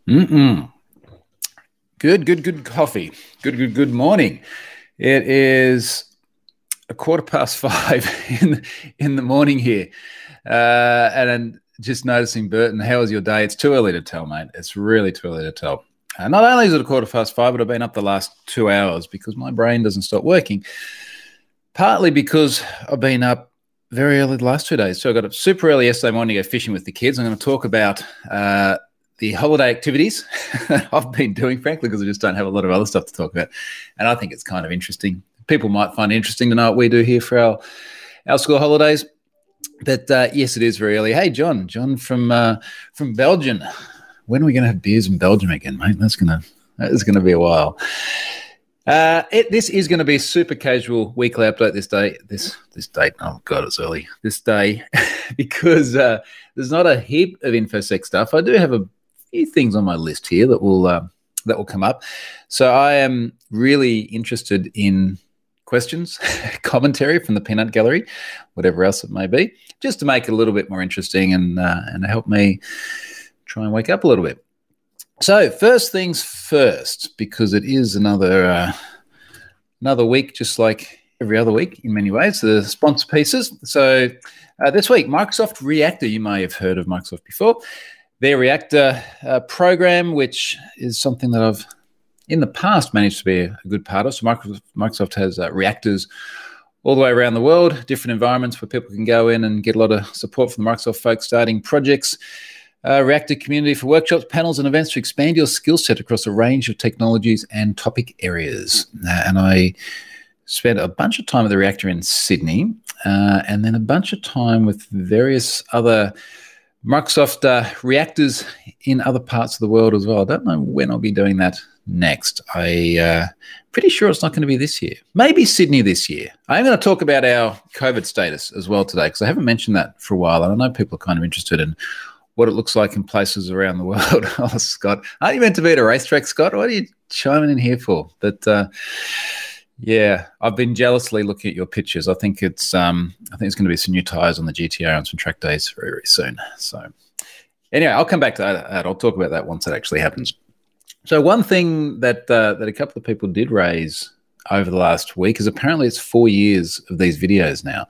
Mm-mm. Good coffee. Good morning. It is a 5:15 in the morning here. And then just noticing, Burton, how was your day? It's too early to tell, mate. It's really too early to tell. Not only is it a 5:15, but I've been up the last 2 hours because my brain doesn't stop working. Partly because I've been up very early the last 2 days. So I got up super early yesterday morning to go fishing with the kids. I'm going to talk about the holiday activities I've been doing, frankly, because I just don't have a lot of other stuff to talk about. And I think it's kind of interesting. People might find it interesting to know what we do here for our school holidays. But yes, it is very early. Hey, John from Belgium. When are we going to have beers in Belgium again, mate? That is gonna be a while. This is going to be a super casual weekly update this date. Oh God, it's early. This day, because there's not a heap of InfoSec stuff. I do have a few things on my list here that will come up. So I am really interested in questions, commentary from the peanut gallery, whatever else it may be, just to make it a little bit more interesting and help me try and wake up a little bit. So first things first, because it is another week, just like every other week in many ways, the sponsor pieces. So this week, Microsoft Reactor. You may have heard of Microsoft before. Their Reactor program, which is something that I've in the past managed to be a good part of. So Microsoft has reactors all the way around the world, different environments where people can go in and get a lot of support from the Microsoft folks starting projects. Reactor community for workshops, panels, and events to expand your skill set across a range of technologies and topic areas. And I spent a bunch of time at the Reactor in Sydney, and then a bunch of time with various other Microsoft reactors in other parts of the world as well. I don't know when I'll be doing that next. I'm pretty sure it's not going to be this year. Maybe Sydney this year. I'm going to talk about our COVID status as well today, because I haven't mentioned that for a while, and I know people are kind of interested in what it looks like in places around the world. Oh, Scott, aren't you meant to be at a racetrack, Scott? What are you chiming in here for? But yeah, I've been jealously looking at your pictures. I think it's going to be some new tires on the GTR on some track days very, very soon. So anyway, I'll come back to that. I'll talk about that once it actually happens. So one thing that a couple of people did raise over the last week is apparently it's 4 years of these videos now.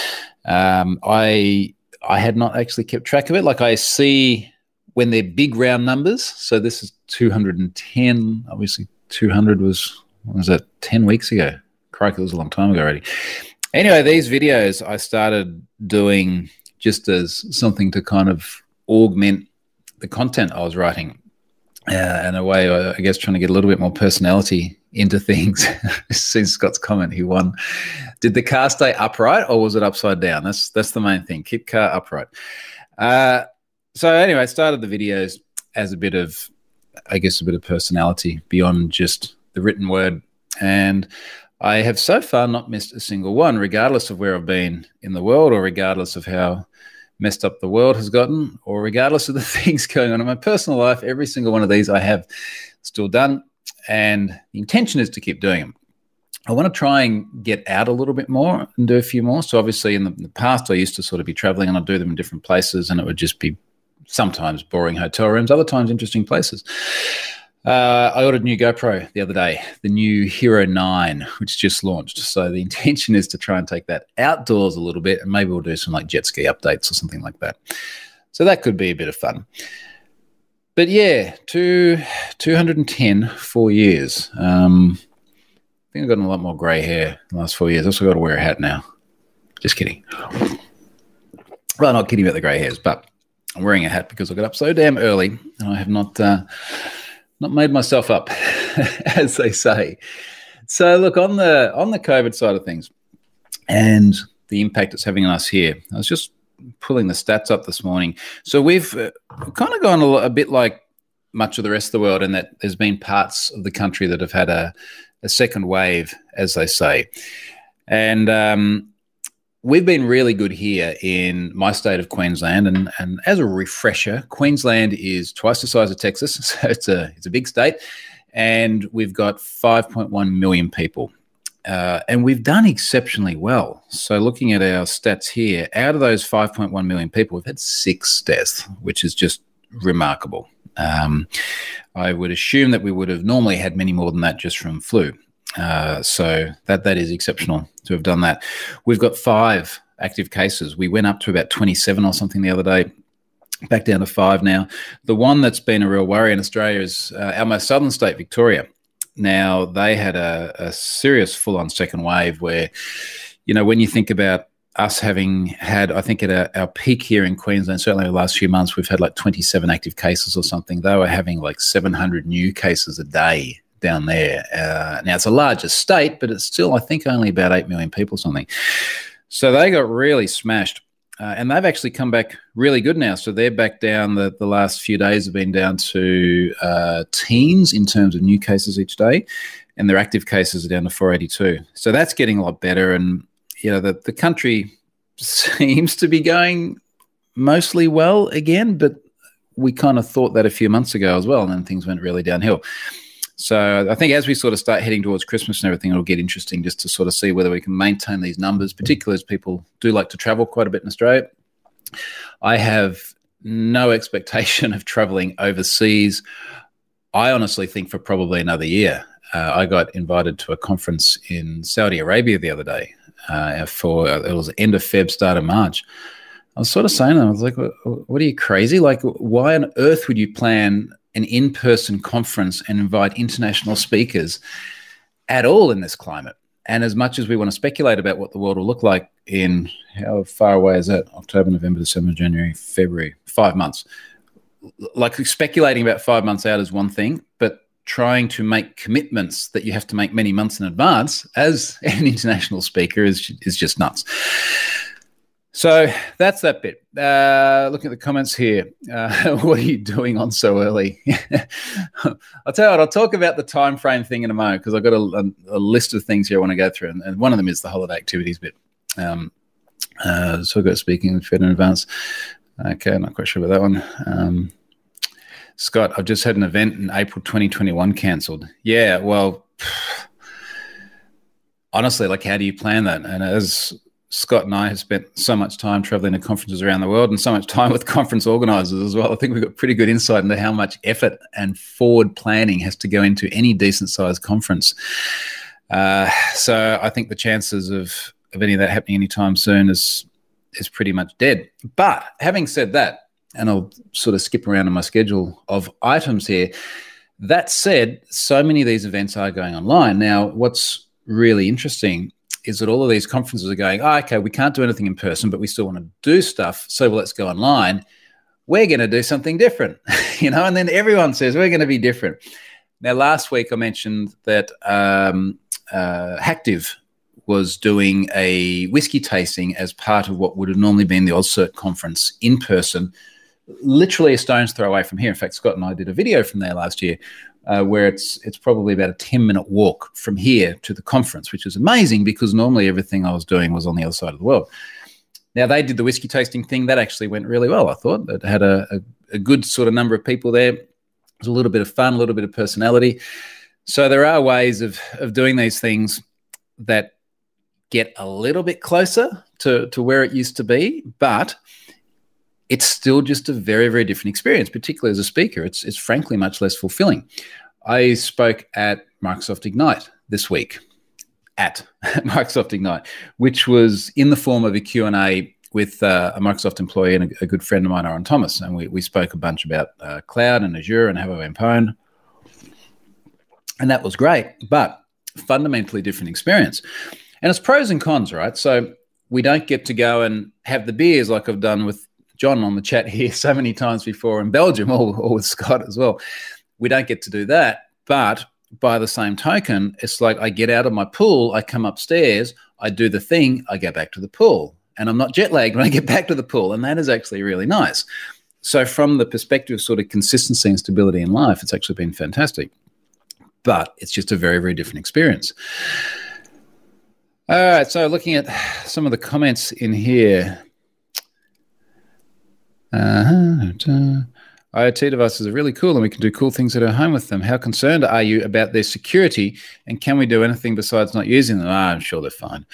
I had not actually kept track of it. Like, I see when they're big round numbers. So this is 210. Obviously 200 was 10 weeks ago? Crikey, it was a long time ago already. Anyway, these videos I started doing just as something to kind of augment the content I was writing. In a way, I guess, trying to get a little bit more personality into things. Since Scott's comment, he won. Did the car stay upright or was it upside down? That's the main thing. Keep car upright. So anyway, I started the videos as a bit of personality beyond just the written word. And I have so far not missed a single one, regardless of where I've been in the world, or regardless of how messed up the world has gotten, or regardless of the things going on in my personal life. Every single one of these I have still done, and the intention is to keep doing them. I want to try and get out a little bit more and do a few more. So obviously in the past, I used to sort of be traveling and I'd do them in different places, and it would just be sometimes boring hotel rooms, other times interesting places. I ordered a new GoPro the other day, the new Hero 9, which just launched. So the intention is to try and take that outdoors a little bit, and maybe we'll do some like jet ski updates or something like that. So that could be a bit of fun. But yeah, 210, 4 years. I think I've gotten a lot more grey hair in the last 4 years. I've also got to wear a hat now. Just kidding. Well, not kidding about the grey hairs, but I'm wearing a hat because I got up so damn early and I have not made myself up, as they say. So look, on the COVID side of things and the impact it's having on us here, I was just pulling the stats up this morning. So we've kind of gone a bit like much of the rest of the world, in that there's been parts of the country that have had a second wave, as they say. And we've been really good here in my state of Queensland. And as a refresher, Queensland is twice the size of Texas. So it's a big state. And we've got 5.1 million people. And we've done exceptionally well. So looking at our stats here, out of those 5.1 million people, we've had 6 deaths, which is just remarkable. I would assume that we would have normally had many more than that just from flu. So that is exceptional to have done that. We've got 5 active cases. We went up to about 27 or something the other day, back down to 5 now. The one that's been a real worry in Australia is our most southern state, Victoria. Now, they had a serious full-on second wave where, when you think about us having had, I think at our peak here in Queensland, certainly the last few months, we've had like 27 active cases or something. They were having like 700 new cases a day down there. Now, it's a larger state, but it's still, I think, only about 8 million people or something. So they got really smashed. And they've actually come back really good now. So they're back down. The last few days have been down to teens in terms of new cases each day. And their active cases are down to 482. So that's getting a lot better. And the country seems to be going mostly well again, but we kind of thought that a few months ago as well, and then things went really downhill. So I think as we sort of start heading towards Christmas and everything, it'll get interesting just to sort of see whether we can maintain these numbers, particularly as people do like to travel quite a bit in Australia. I have no expectation of traveling overseas. I honestly think for probably another year. I got invited to a conference in Saudi Arabia the other day. It was end of Feb, start of March. I was sort of saying to them, I was like, what are you, crazy? Like, why on earth would you plan an in-person conference and invite international speakers at all in this climate? And as much as we want to speculate about what the world will look like in, how far away is that? October, November, December, January, February, 5 months. Like, speculating about 5 months out is one thing, but trying to make commitments that you have to make many months in advance as an international speaker is just nuts. So that's that bit. Looking at the comments here. What are you doing on so early? I'll tell you what, I'll talk about the time frame thing in a moment, because I've got a list of things here I want to go through, and one of them is the holiday activities bit. So I've got speaking with Fed in advance. Okay, I'm not quite sure about that one. Scott, I've just had an event in April 2021 cancelled. Yeah, well, honestly, like, how do you plan that? And as Scott and I have spent so much time traveling to conferences around the world and so much time with conference organizers as well, I think we've got pretty good insight into how much effort and forward planning has to go into any decent sized conference. So I think the chances of any of that happening anytime soon is pretty much dead. But having said that, and I'll sort of skip around on my schedule of items here. That said, so many of these events are going online. Now, what's really interesting is that all of these conferences are going, okay, we can't do anything in person, but we still want to do stuff, so let's go online. We're going to do something different, and then everyone says we're going to be different. Now, last week I mentioned that Hactiv was doing a whiskey tasting as part of what would have normally been the AusCert conference in person, literally a stone's throw away from here. In fact, Scott and I did a video from there last year where it's probably about a 10-minute walk from here to the conference, which is amazing because normally everything I was doing was on the other side of the world. Now, they did the whiskey tasting thing. That actually went really well, I thought. It had a good sort of number of people there. It was a little bit of fun, a little bit of personality. So there are ways of doing these things that get a little bit closer to where it used to be, but it's still just a very, very different experience, particularly as a speaker. It's frankly much less fulfilling. I spoke at Microsoft Ignite this week, at Microsoft Ignite, which was in the form of a Q&A with a Microsoft employee and a good friend of mine, Aaron Thomas, and we spoke a bunch about cloud and Azure and Habbo and Pwn. And that was great, but fundamentally different experience. And it's pros and cons, right? So we don't get to go and have the beers like I've done with John on the chat here so many times before in Belgium, or with Scott as well. We don't get to do that. But by the same token, it's like I get out of my pool, I come upstairs, I do the thing, I go back to the pool. And I'm not jet lagged when I get back to the pool. And that is actually really nice. So from the perspective of sort of consistency and stability in life, it's actually been fantastic. But it's just a very, very different experience. All right, so looking at some of the comments in here. IoT devices are really cool and we can do cool things at our home with them. How concerned are you about their security, and can we do anything besides not using them? I'm sure they're fine.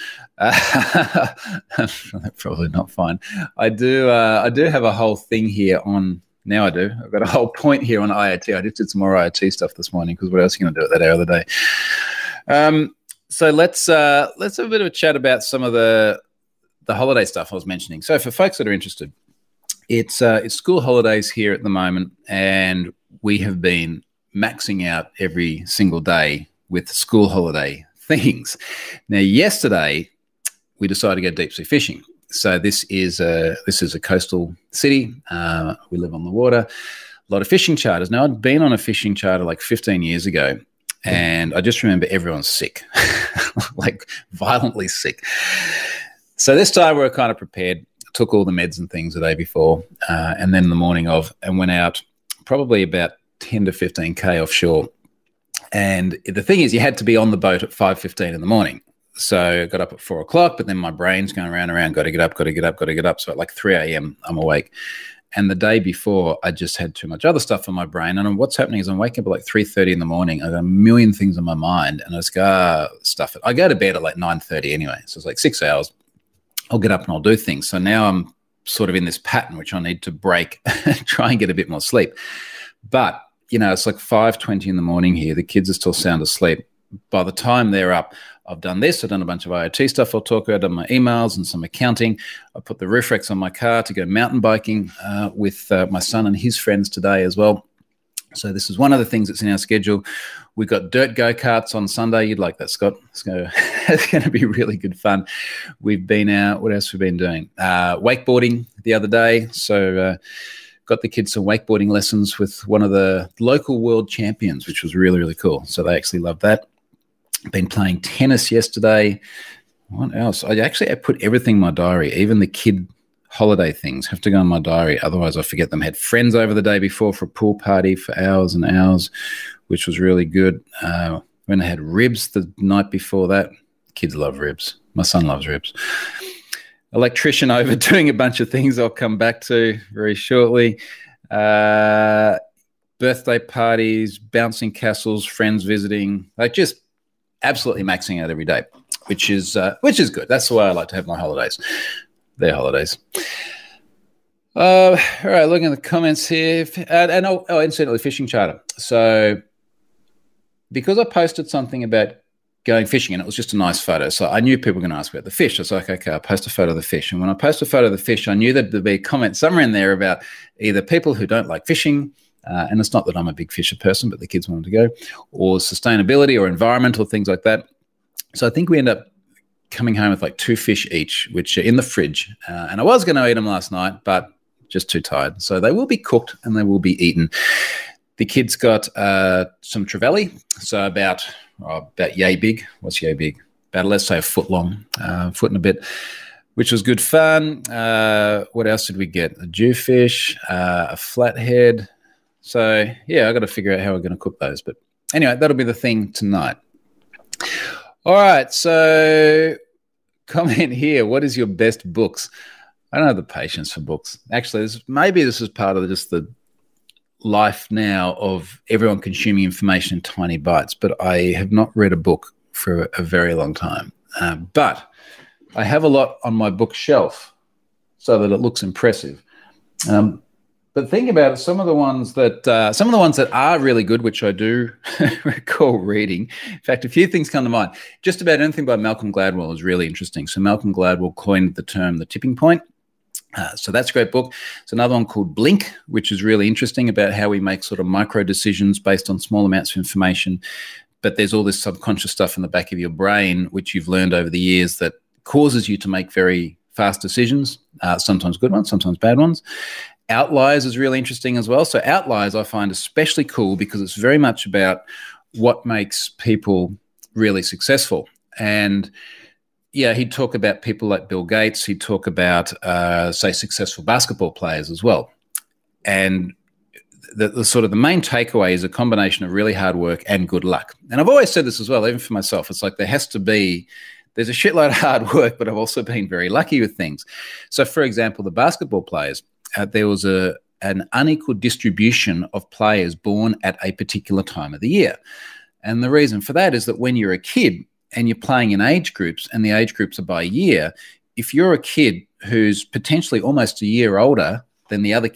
I'm sure they're probably not fine. I do have a whole thing here on Now I do. I've got a whole point here on IoT. I just did some more IoT stuff this morning because what else are you going to do at that hour of the day? So let's have a bit of a chat about some of the holiday stuff I was mentioning. So for folks that are interested, it's school holidays here at the moment, and we have been maxing out every single day with school holiday things. Now, yesterday we decided to go deep sea fishing. So this is a coastal city. We live on the water. A lot of fishing charters. Now, I'd been on a fishing charter like 15 years ago, and I just remember everyone's sick, like violently sick. So this time we were kind of prepared. Took all the meds and things the day before, and then the morning of, and went out probably about 10 to 15K offshore. And the thing is, you had to be on the boat at 5:15 in the morning. So I got up at 4 o'clock, but then my brain's going around, got to get up. So at like 3 a.m., I'm awake. And the day before, I just had too much other stuff on my brain. And what's happening is I'm waking up at like 3:30 in the morning. I've got a million things on my mind. And I just go, stuff it. I go to bed at like 9:30 anyway. So it's like 6 hours. I'll get up and I'll do things. So now I'm sort of in this pattern, which I need to break, try and get a bit more sleep. But, it's like 5:20 in the morning here. The kids are still sound asleep. By the time they're up, I've done this. I've done a bunch of IoT stuff I'll talk about, done my emails and some accounting. I put the roof racks on my car to go mountain biking with my son and his friends today as well. So this is one of the things that's in our schedule. We've got dirt go-karts on Sunday. You'd like that, Scott. It's going to be really good fun. We've been out. What else have we been doing? Wakeboarding the other day. So got the kids some wakeboarding lessons with one of the local world champions, which was really, really cool. So they actually loved that. Been playing tennis yesterday. What else? I put everything in my diary, even the kid holiday things have to go in my diary. Otherwise, I forget them. Had friends over the day before for a pool party for hours and hours, which was really good. When I had ribs the night before that, kids love ribs. My son loves ribs. Electrician over doing a bunch of things I'll come back to very shortly. Birthday parties, bouncing castles, friends visiting, like just absolutely maxing out every day, which is good. That's the way I like to have my holidays. They're holidays. All right, looking at the comments here. Incidentally, fishing charter. So because I posted something about going fishing, and it was just a nice photo, so I knew people were going to ask about the fish. I was like, okay, I'll post a photo of the fish. And when I post a photo of the fish, I knew that there'd be a comment somewhere in there about either people who don't like fishing, and it's not that I'm a big fisher person, but the kids wanted to go, or sustainability or environmental things like that. So I think we end up coming home with like 2 fish each, which are in the fridge. And I was going to eat them last night, but just too tired. So they will be cooked and they will be eaten. The kids got some trevally, so about yay big. What's yay big? About, let's say, a foot long, foot and a bit, which was good fun. What else did we get? A jewfish, a flathead. So, yeah, I got to figure out how we're going to cook those. But anyway, that'll be the thing tonight. All right, so comment here. What is your best books? I don't have the patience for books. Actually, maybe this is part of just the life now of everyone consuming information in tiny bites, but I have not read a book for a very long time. But I have a lot on my bookshelf so that it looks impressive. But think about it, some of the ones that are really good, which I do recall reading. In fact, a few things come to mind. Just about anything by Malcolm Gladwell is really interesting. So Malcolm Gladwell coined the term the tipping point. So that's a great book. There's another one called Blink, which is really interesting about how we make sort of micro decisions based on small amounts of information. But there's all this subconscious stuff in the back of your brain, which you've learned over the years that causes you to make very fast decisions, sometimes good ones, sometimes bad ones. Outliers is really interesting as well. So Outliers I find especially cool because it's very much about what makes people really successful. And yeah, he'd talk about people like Bill Gates. He'd talk about, say, successful basketball players as well. And the sort of the main takeaway is a combination of really hard work and good luck. And I've always said this as well, even for myself. It's like there's a shitload of hard work, but I've also been very lucky with things. So, for example, the basketball players, there was an unequal distribution of players born at a particular time of the year. And the reason for that is that when you're a kid and you're playing in age groups, and the age groups are by year, if you're a kid who's potentially almost a year older than the other kid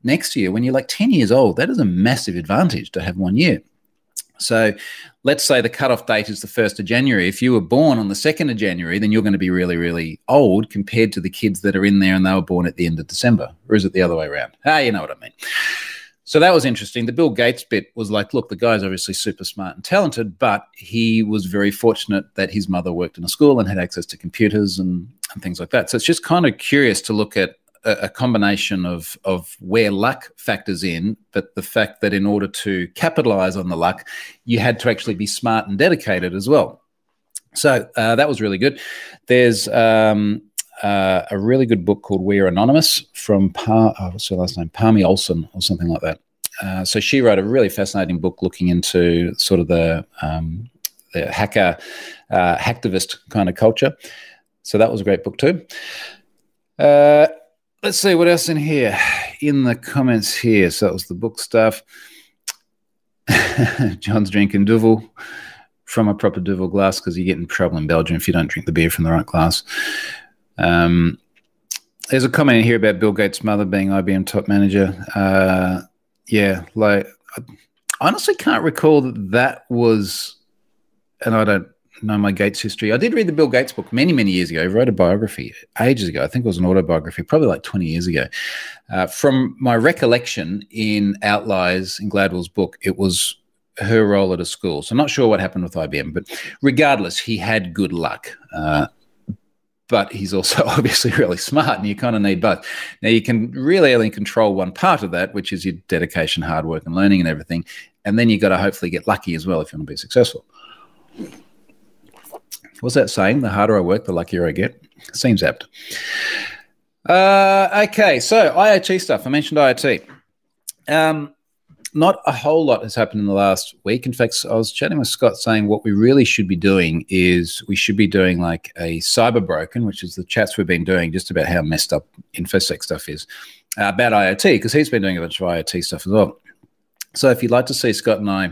next year, when you're like 10 years old, that is a massive advantage to have 1 year. So let's say the cutoff date is the 1st of January. If you were born on the 2nd of January, then you're going to be really, really old compared to the kids that are in there and they were born at the end of December. Or is it the other way around? You know what I mean. So that was interesting. The Bill Gates bit was like, look, the guy's obviously super smart and talented, but he was very fortunate that his mother worked in a school and had access to computers and things like that. So it's just kind of curious to look at a combination of where luck factors in, but the fact that in order to capitalize on the luck, you had to actually be smart and dedicated as well. So that was really good. There's a really good book called We Are Anonymous from what's her last name? Parmy Olson or something like that. So she wrote a really fascinating book looking into sort of the hacktivist kind of culture. So that was a great book too. Let's see what else in here, in the comments here. So that was the book stuff. John's drinking Duvel from a proper Duvel glass because you get in trouble in Belgium if you don't drink the beer from the right glass. There's a comment in here about Bill Gates' mother being IBM top manager. Yeah, like I honestly can't recall that was, and I don't know my Gates history. I did read the Bill Gates book many, many years ago. I wrote a biography ages ago. I think it was an autobiography, probably like 20 years ago. From my recollection in Outliers in Gladwell's book, it was her role at a school. So I'm not sure what happened with IBM, but regardless, he had good luck. But he's also obviously really smart, and you kind of need both. Now, you can really only control one part of that, which is your dedication, hard work, and learning and everything. And then you've got to hopefully get lucky as well if you want to be successful. What's that saying? The harder I work, the luckier I get. Seems apt. Okay, so IoT stuff. I mentioned IoT. Not a whole lot has happened in the last week. In fact, I was chatting with Scott saying what we really should be doing is we should be doing like a cyber broken, which is the chats we've been doing just about how messed up InfoSec stuff is, about IoT, because he's been doing a bunch of IoT stuff as well. So if you'd like to see Scott and I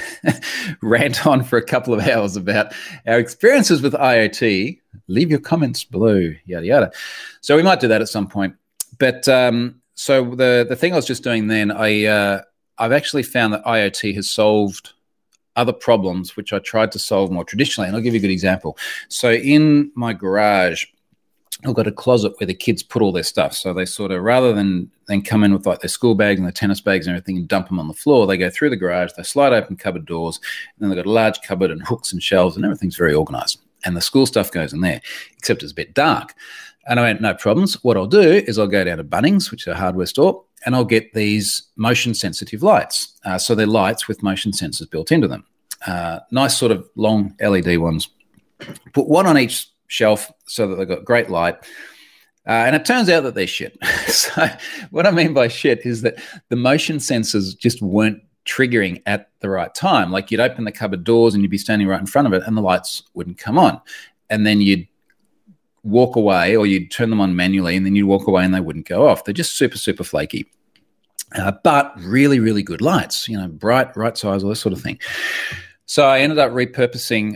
rant on for a couple of hours about our experiences with IoT, leave your comments below, yada, yada. So we might do that at some point. But so the thing I was just doing then, I've actually found that IoT has solved other problems which I tried to solve more traditionally. And I'll give you a good example. So in my garage, I've got a closet where the kids put all their stuff. So they sort of, rather than come in with like their school bags and their tennis bags and everything and dump them on the floor, they go through the garage, they slide open cupboard doors, and then they've got a large cupboard and hooks and shelves, and everything's very organized. And the school stuff goes in there, except it's a bit dark. And I went, no problems. What I'll do is I'll go down to Bunnings, which is a hardware store, and I'll get these motion-sensitive lights. So they're lights with motion sensors built into them. Nice sort of long LED ones. Put one on each shelf so that they've got great light. And it turns out that they're shit. So what I mean by shit is that the motion sensors just weren't triggering at the right time. Like you'd open the cupboard doors and you'd be standing right in front of it and the lights wouldn't come on. And then you'd walk away, or you'd turn them on manually, and then you'd walk away and they wouldn't go off. They're just super, super flaky. But really, really good lights, you know, bright, right size, all this sort of thing. So I ended up repurposing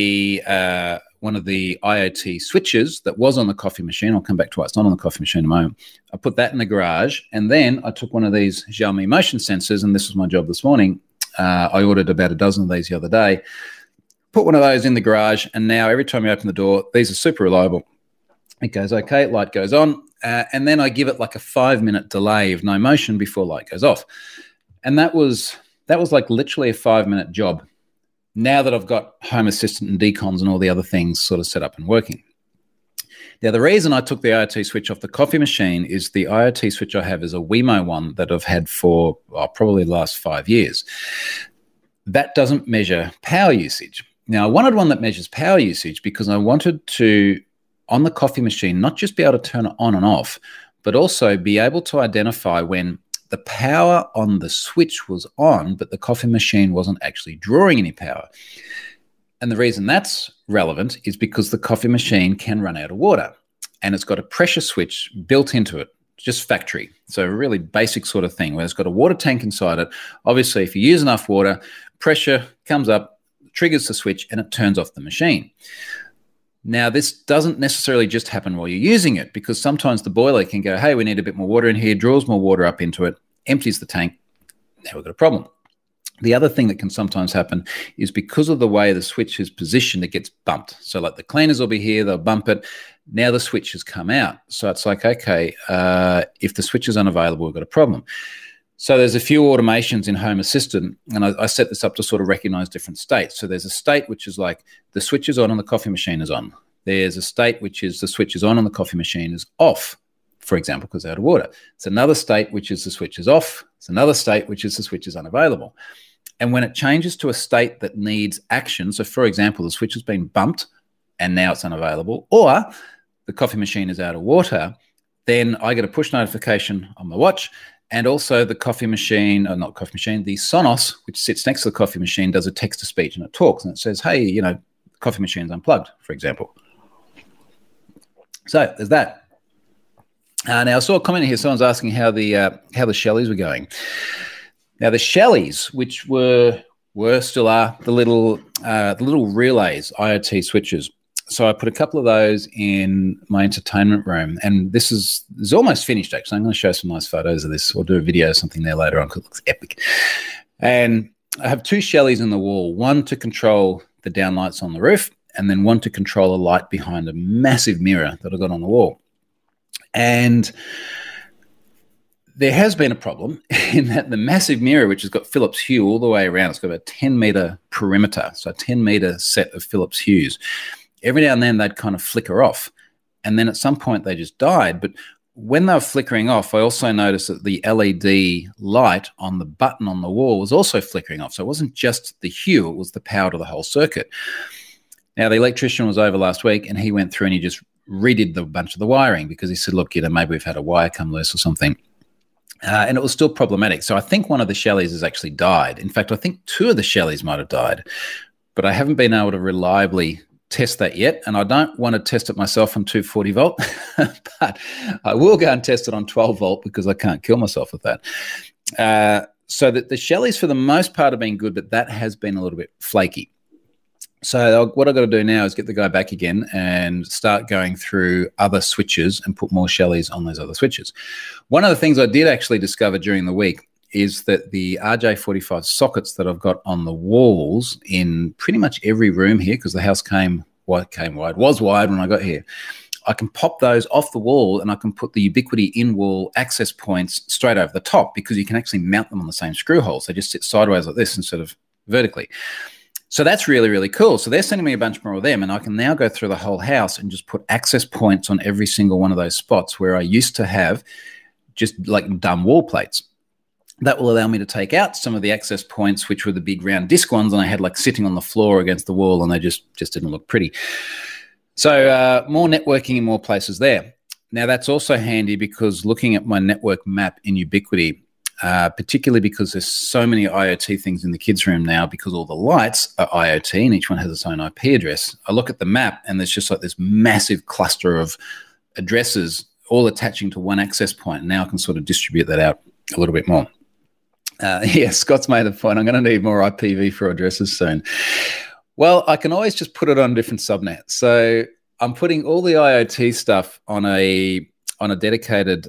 one of the IoT switches that was on the coffee machine. I'll come back to it. It's not on the coffee machine in a moment. I put that in the garage, and then I took one of these Xiaomi motion sensors, and this was my job this morning. I ordered about a dozen of these the other day. Put one of those in the garage, and now every time you open the door, these are super reliable. It goes okay, light goes on, and then I give it like a 5-minute delay of no motion before light goes off. And that was like literally a 5-minute job. Now that I've got Home Assistant and decons and all the other things sort of set up and working. Now, the reason I took the IoT switch off the coffee machine is the IoT switch I have is a Wemo one that I've had for probably the last 5 years. That doesn't measure power usage. Now, I wanted one that measures power usage because I wanted to, on the coffee machine, not just be able to turn it on and off, but also be able to identify when the power on the switch was on, but the coffee machine wasn't actually drawing any power. And the reason that's relevant is because the coffee machine can run out of water, and it's got a pressure switch built into it, just factory. So a really basic sort of thing where it's got a water tank inside it. Obviously, if you use enough water, pressure comes up, triggers the switch, and it turns off the machine. Now, this doesn't necessarily just happen while you're using it, because sometimes the boiler can go, hey, we need a bit more water in here, draws more water up into it, empties the tank. Now we've got a problem. The other thing that can sometimes happen is because of the way the switch is positioned, it gets bumped. So like the cleaners will be here, they'll bump it. Now the switch has come out. So it's like, okay, if the switch is unavailable, we've got a problem. So there's a few automations in Home Assistant, and I set this up to sort of recognize different states. So there's a state which is like the switch is on and the coffee machine is on. There's a state which is the switch is on and the coffee machine is off, for example, because out of water. It's another state which is the switch is off. It's another state which is the switch is unavailable. And when it changes to a state that needs action, so for example, the switch has been bumped and now it's unavailable, or the coffee machine is out of water, then I get a push notification on my watch. And also the coffee machine, or not coffee machine, the Sonos, which sits next to the coffee machine, does a text-to-speech and it talks and it says, hey, you know, coffee machine's unplugged, for example. So there's that. Now I saw a comment here. Someone's asking how the Shellys were going. Now the Shellys, which were still are the little relays, IoT switches. So I put a couple of those in my entertainment room, and this is almost finished, actually. I'm going to show some nice photos of this or do a video or something there later on because it looks epic. And I have two Shellys in the wall, one to control the downlights on the roof and then one to control a light behind a massive mirror that I've got on the wall. And there has been a problem in that the massive mirror, which has got Philips Hue all the way around, it's got a 10-meter perimeter, so a 10-meter set of Philips Hues. Every now and then they'd kind of flicker off. And then at some point they just died. But when they were flickering off, I also noticed that the LED light on the button on the wall was also flickering off. So it wasn't just the hue, it was the power to the whole circuit. Now, the electrician was over last week and he went through and he just redid the bunch of the wiring because he said, look, you know, maybe we've had a wire come loose or something. And it was still problematic. So I think one of the Shellys has actually died. In fact, I think two of the Shellys might have died. But I haven't been able to reliably test that yet, and I don't want to test it myself on 240 volt, but I will go and test it on 12 volt because I can't kill myself with that. So that the Shellys for the most part have been good, but that has been a little bit flaky. So what I've got to do now is get the guy back again and start going through other switches and put more Shellys on those other switches. One of the things I did actually discover during the week is that the RJ45 sockets that I've got on the walls in pretty much every room here, because the house was wide when I got here, I can pop those off the wall and I can put the Ubiquiti in-wall access points straight over the top because you can actually mount them on the same screw holes. They just sit sideways like this instead of vertically. So that's really, really cool. So they're sending me a bunch more of them, and I can now go through the whole house and just put access points on every single one of those spots where I used to have just like dumb wall plates. That will allow me to take out some of the access points, which were the big round disc ones, and I had like sitting on the floor against the wall, and they just didn't look pretty. So more networking in more places there. Now, that's also handy because looking at my network map in Ubiquiti, particularly because there's so many IoT things in the kids' room now because all the lights are IoT and each one has its own IP address. I look at the map and there's just like this massive cluster of addresses all attaching to one access point. Now I can sort of distribute that out a little bit more. Yeah, Scott's made a point. I'm going to need more IPv4 addresses soon. Well, I can always just put it on different subnets. So I'm putting all the IoT stuff on a dedicated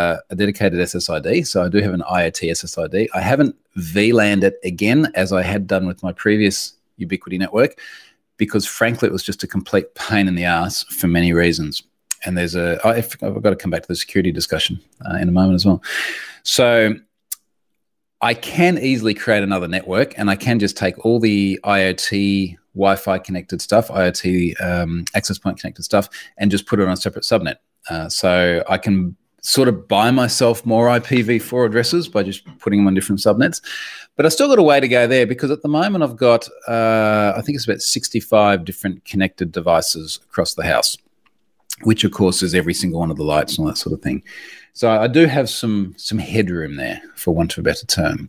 SSID. So I do have an IoT SSID. I haven't VLANed it again as I had done with my previous Ubiquiti network because, frankly, it was just a complete pain in the ass for many reasons. And I've got to come back to the security discussion in a moment as well. So I can easily create another network and I can just take all the IoT Wi-Fi connected stuff, IoT access point connected stuff, and just put it on a separate subnet. So I can sort of buy myself more IPv4 addresses by just putting them on different subnets. But I still got a way to go there because at the moment I've got, I think it's about 65 different connected devices across the house, which of course is every single one of the lights and all that sort of thing. So I do have some headroom there, for want of a better term.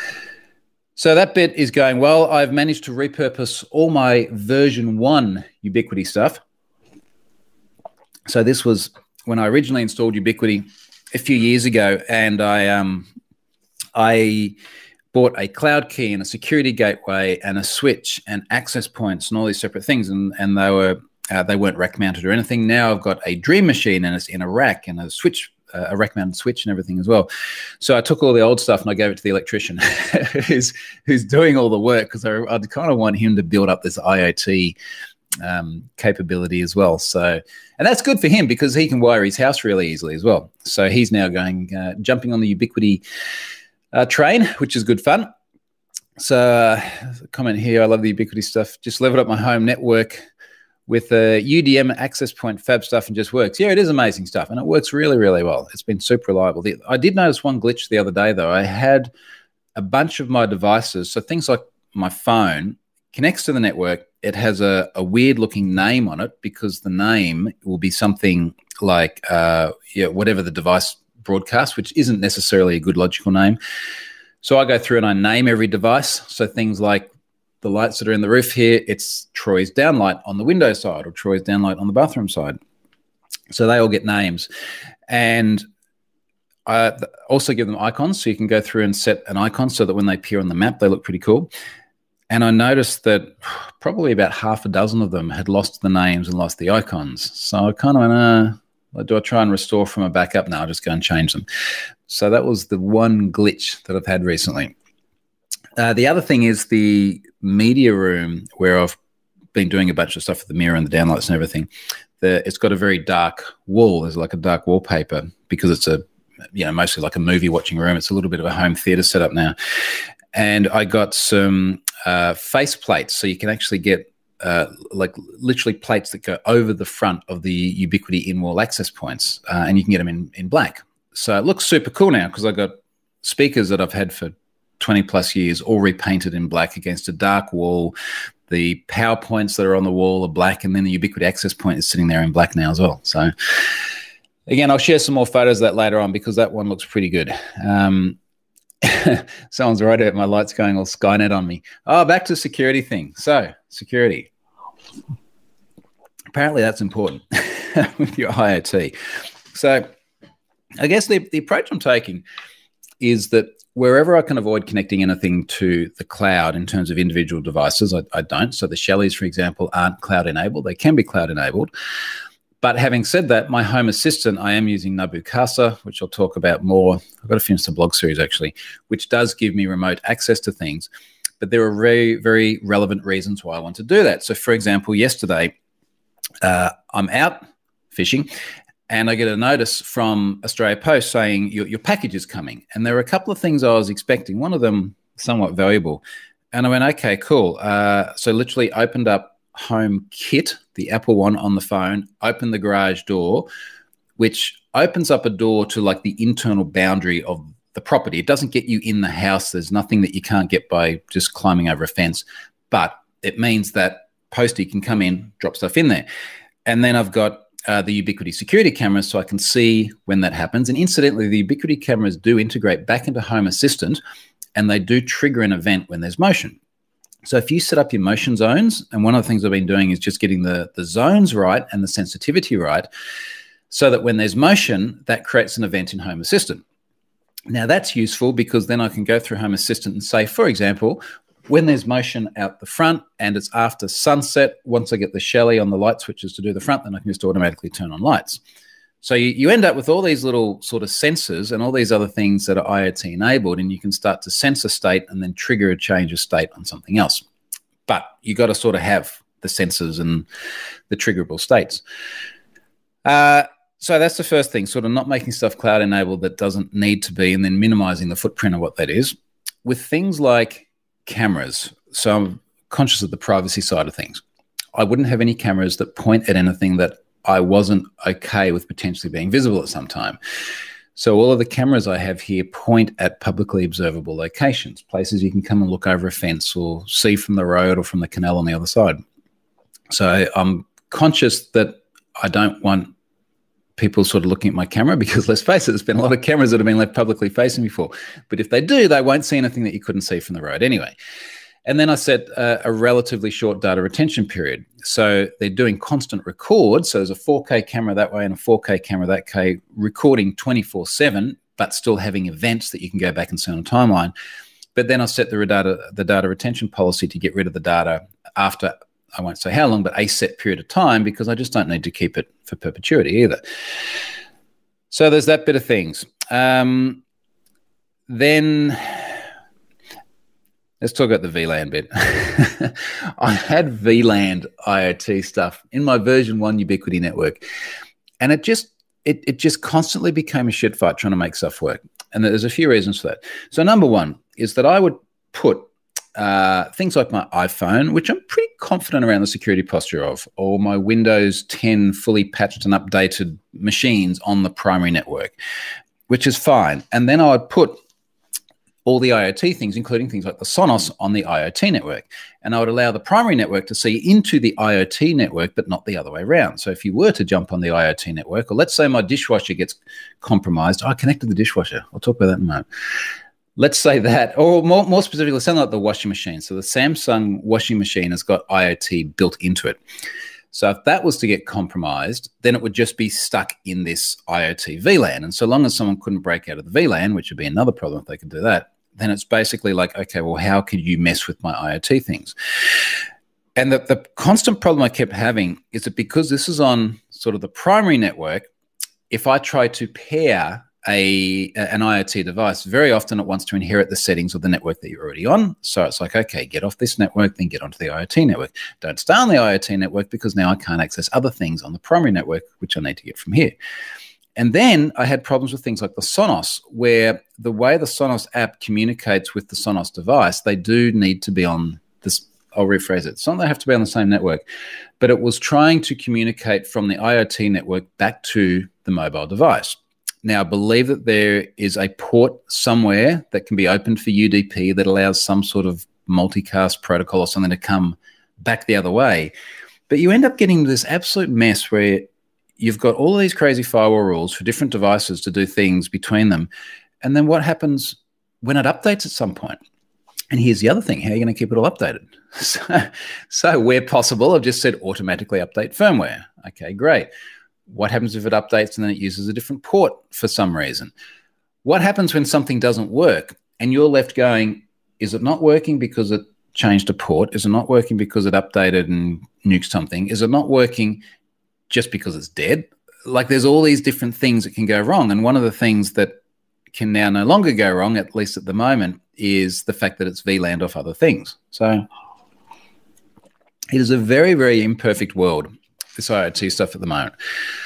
So that bit is going well. I've managed to repurpose all my version 1 Ubiquiti stuff. So this was when I originally installed Ubiquiti a few years ago, and I bought a cloud key and a security gateway and a switch and access points and all these separate things, and they weren't rack mounted or anything. Now I've got a Dream Machine and it's in a rack and a switch a rack-mounted switch and everything as well. So I took all the old stuff and I gave it to the electrician who's doing all the work, because I'd kind of want him to build up this IoT capability as well. So, and that's good for him because he can wire his house really easily as well. So he's now jumping on the Ubiquiti train, which is good fun. So comment here, I love the Ubiquiti stuff. Just leveled up my home network with a UDM access point fab stuff and just works. Yeah, it is amazing stuff, and it works really, really well. It's been super reliable. I did notice one glitch the other day, though. I had a bunch of my devices, so things like my phone connects to the network. It has a weird-looking name on it because the name will be something like whatever the device broadcasts, which isn't necessarily a good logical name. So I go through and I name every device. So things like the lights that are in the roof here, it's Troy's downlight on the window side or Troy's downlight on the bathroom side. So they all get names. And I also give them icons. So you can go through and set an icon so that when they appear on the map, they look pretty cool. And I noticed that probably about half a dozen of them had lost the names and lost the icons. So I kind of went, do I try and restore from a backup? No, I'll just go and change them. So that was the one glitch that I've had recently. The other thing is the media room, where I've been doing a bunch of stuff with the mirror and the downlights and everything. It's got a very dark wall. There's like a dark wallpaper because it's mostly like a movie watching room. It's a little bit of a home theater setup now. And I got some face plates, so you can actually get like literally plates that go over the front of the Ubiquiti in-wall access points, and you can get them in black. So it looks super cool now because I got speakers that I've had for 20 plus years all repainted in black against a dark wall. The power points that are on the wall are black, and then the Ubiquiti access point is sitting there in black now as well. So again, I'll share some more photos of that later on because that one looks pretty good. Someone's right about my lights going all Skynet on me. Oh, back to security thing. So security. Apparently that's important with your IoT. So I guess the approach I'm taking is that wherever I can avoid connecting anything to the cloud in terms of individual devices, I don't. So the Shellys, for example, aren't cloud enabled. They can be cloud enabled. But having said that, my Home Assistant, I am using Nabu Casa, which I'll talk about more. I've got to finish the blog series, actually, which does give me remote access to things. But there are very, very relevant reasons why I want to do that. So, for example, yesterday, I'm out fishing, and I get a notice from Australia Post saying your package is coming. And there were a couple of things I was expecting, one of them somewhat valuable. And I went, okay, cool. So literally opened up HomeKit, the Apple one on the phone, open the garage door, which opens up a door to like the internal boundary of the property. It doesn't get you in the house. There's nothing that you can't get by just climbing over a fence, but it means that Posty can come in, drop stuff in there. And then I've got the Ubiquiti security cameras so I can see when that happens. And incidentally, the Ubiquiti cameras do integrate back into Home Assistant, and they do trigger an event when there's motion. So if you set up your motion zones, and one of the things I've been doing is just getting the zones right and the sensitivity right, so that when there's motion, that creates an event in Home Assistant. Now that's useful because then I can go through Home Assistant and say, for example, when there's motion out the front and it's after sunset, once I get the Shelly on the light switches to do the front, then I can just automatically turn on lights. So you end up with all these little sort of sensors and all these other things that are IoT enabled, and you can start to sense a state and then trigger a change of state on something else. But you got to sort of have the sensors and the triggerable states. So that's the first thing, sort of not making stuff cloud enabled that doesn't need to be, and then minimizing the footprint of what that is. With things like cameras, so I'm conscious of the privacy side of things. I wouldn't have any cameras that point at anything that I wasn't okay with potentially being visible at some time. So all of the cameras I have here point at publicly observable locations, places you can come and look over a fence or see from the road or from the canal on the other side. So I'm conscious that I don't want people sort of looking at my camera because, let's face it, there's been a lot of cameras that have been left publicly facing before. But if they do, they won't see anything that you couldn't see from the road anyway. And then I set a relatively short data retention period. So they're doing constant record. So there's a 4K camera that way and a 4K camera that way, recording 24/7, but still having events that you can go back and see on a timeline. But then I set the data retention policy to get rid of the data after, I won't say how long, but a set period of time, because I just don't need to keep it for perpetuity either. So there's that bit of things. Then let's talk about the VLAN bit. I had VLAN IoT stuff in my version 1 Ubiquiti network, and it just constantly became a shit fight trying to make stuff work. And there's a few reasons for that. So number one is that I would put things like my iPhone, which I'm pretty confident around the security posture of, or my Windows 10 fully patched and updated machines on the primary network, which is fine. And then I would put all the IoT things, including things like the Sonos, on the IoT network. And I would allow the primary network to see into the IoT network, but not the other way around. So if you were to jump on the IoT network, or let's say my dishwasher gets compromised, I connected the dishwasher. I'll talk about that in a moment. Let's say that, or more specifically, something like the washing machine. So the Samsung washing machine has got IoT built into it. So if that was to get compromised, then it would just be stuck in this IoT VLAN. And so long as someone couldn't break out of the VLAN, which would be another problem if they could do that, then it's basically like, okay, well, how could you mess with my IoT things? And the constant problem I kept having is that because this is on sort of the primary network, if I try to pair an IoT device, very often it wants to inherit the settings of the network that you're already on. So it's like, okay, get off this network, then get onto the IoT network. Don't stay on the IoT network because now I can't access other things on the primary network, which I need to get from here. And then I had problems with things like the Sonos, where the way the Sonos app communicates with the Sonos device, they do need to be on this. I'll rephrase it. It's not they have to be on the same network, but it was trying to communicate from the IoT network back to the mobile device. Now, I believe that there is a port somewhere that can be opened for UDP that allows some sort of multicast protocol or something to come back the other way. But you end up getting this absolute mess where you've got all of these crazy firewall rules for different devices to do things between them. And then what happens when it updates at some point? And here's the other thing. How are you going to keep it all updated? So where possible, I've just said automatically update firmware. Okay, great. What happens if it updates and then it uses a different port for some reason? What happens when something doesn't work and you're left going, is it not working because it changed a port? Is it not working because it updated and nuked something? Is it not working just because it's dead? Like there's all these different things that can go wrong. And one of the things that can now no longer go wrong, at least at the moment, is the fact that it's VLANed off other things. So it is a very, very imperfect world, this IoT stuff at the moment.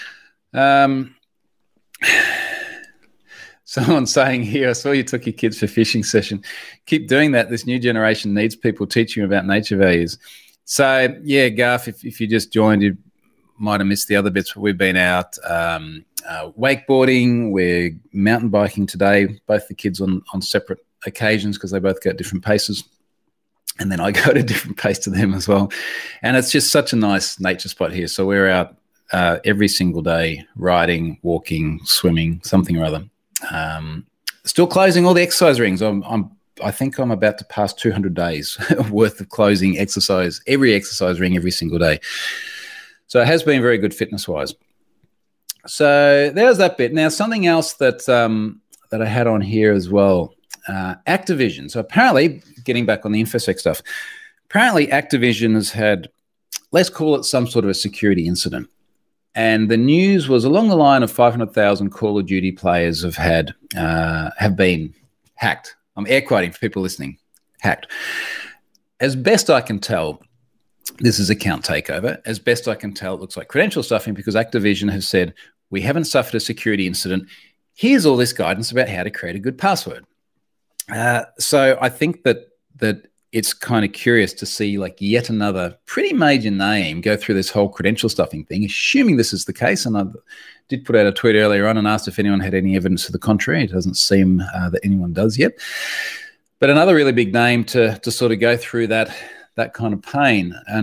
Someone's saying here, I saw you took your kids for fishing session. Keep doing that. This new generation needs people teaching about nature values. So, yeah, Garth, if you just joined, you might have missed the other bits, but we've been out wakeboarding, we're mountain biking today, both the kids on separate occasions because they both go at different paces. And then I go at a different pace to them as well. And it's just such a nice nature spot here. So we're out every single day, riding, walking, swimming, something or other. Still closing all the exercise rings. I think I'm about to pass 200 days worth of closing every exercise ring every single day. So it has been very good fitness-wise. So there's that bit. Now, something else that I had on here as well, Activision. So apparently, getting back on the InfoSec stuff, apparently Activision has had, let's call it some sort of a security incident. And the news was along the line of 500,000 Call of Duty players have been hacked. I'm air quoting for people listening, hacked. As best I can tell, this is account takeover. As best I can tell, it looks like credential stuffing because Activision has said, we haven't suffered a security incident. Here's all this guidance about how to create a good password. So I think that it's kind of curious to see like yet another pretty major name go through this whole credential stuffing thing, assuming this is the case. And I did put out a tweet earlier on and asked if anyone had any evidence to the contrary. It doesn't seem that anyone does yet. But another really big name to sort of go through that kind of pain. And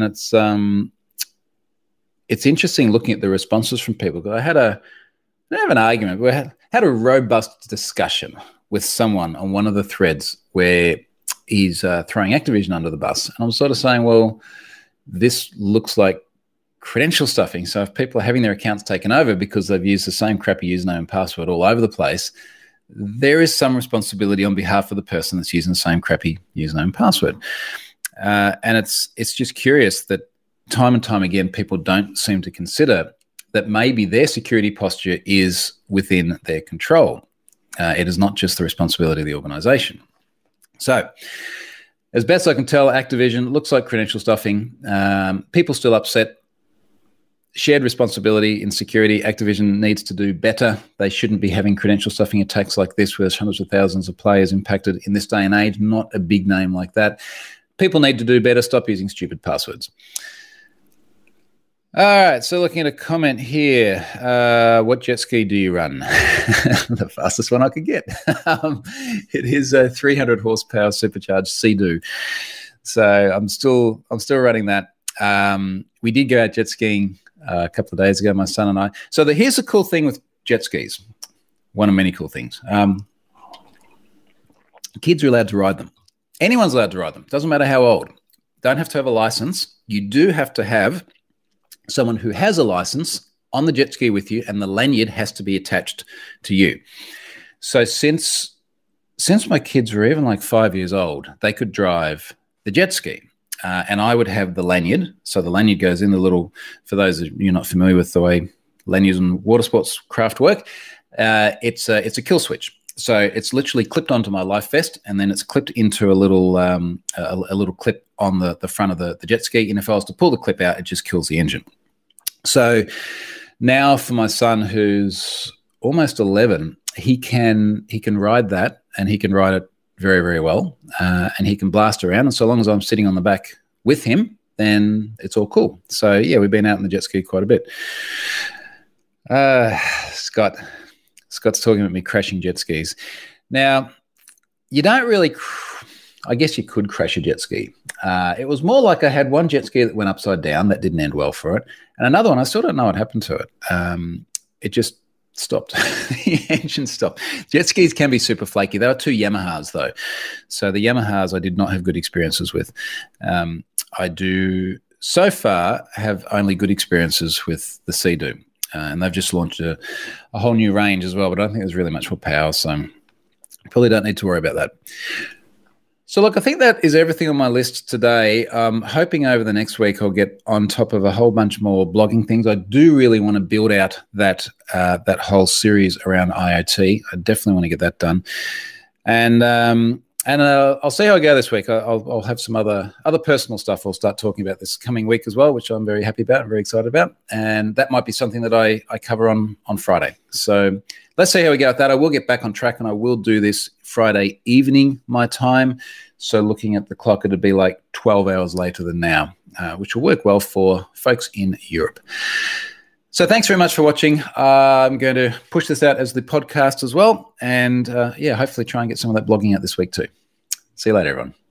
it's interesting looking at the responses from people. I had an argument. We had a robust discussion with someone on one of the threads where he's throwing Activision under the bus. And I'm sort of saying, well, this looks like credential stuffing. So if people are having their accounts taken over because they've used the same crappy username and password all over the place, there is some responsibility on behalf of the person that's using the same crappy username and password. And it's just curious that time and time again, people don't seem to consider that maybe their security posture is within their control. It is not just the responsibility of the organization. So, as best I can tell, Activision looks like credential stuffing. People still upset. Shared responsibility in security. Activision needs to do better. They shouldn't be having credential stuffing attacks like this, where there's hundreds of thousands of players impacted in this day and age. Not a big name like that. People need to do better. Stop using stupid passwords. All right, so looking at a comment here. What jet ski do you run? The fastest one I could get. It is a 300 horsepower supercharged Sea-Doo. So I'm still running that. We did go out jet skiing a couple of days ago, my son and I. So here's the cool thing with jet skis. One of many cool things. Kids are allowed to ride them. Anyone's allowed to ride them. Doesn't matter how old. Don't have to have a license. You do have to have someone who has a license on the jet ski with you, and the lanyard has to be attached to you. So since my kids were even like 5 years old, they could drive the jet ski, and I would have the lanyard. So the lanyard goes in the little, for those of you not familiar with the way lanyards and water sports craft work, it's a kill switch. So it's literally clipped onto my life vest, and then it's clipped into a little clip on the front of the jet ski. And if I was to pull the clip out, it just kills the engine. So now for my son, who's almost 11, he can ride that, and he can ride it very, very well, and he can blast around. And so long as I'm sitting on the back with him, then it's all cool. So yeah, we've been out in the jet ski quite a bit. Scott's talking about me crashing jet skis. Now, you don't really, I guess you could crash a jet ski. It was more like I had one jet ski that went upside down. That didn't end well for it. And another one, I still don't know what happened to it. It just stopped. The engine stopped. Jet skis can be super flaky. There are two Yamahas, though. So the Yamahas I did not have good experiences with. I do, so far, have only good experiences with the Sea-Doo. And they've just launched a whole new range as well, but I don't think there's really much more power, so probably don't need to worry about that. So look, I think that is everything on my list today. I'm hoping over the next week I'll get on top of a whole bunch more blogging things. I do really want to build out that whole series around IoT. I definitely want to get that done. And I'll see how I go this week. I'll have some other personal stuff I'll start talking about this coming week as well, which I'm very happy about and very excited about. And that might be something that I cover on Friday. So let's see how we go with that. I will get back on track, and I will do this Friday evening, my time. So looking at the clock, it'll be like 12 hours later than now, which will work well for folks in Europe. So thanks very much for watching. I'm going to push this out as the podcast as well. And hopefully try and get some of that blogging out this week too. See you later, everyone.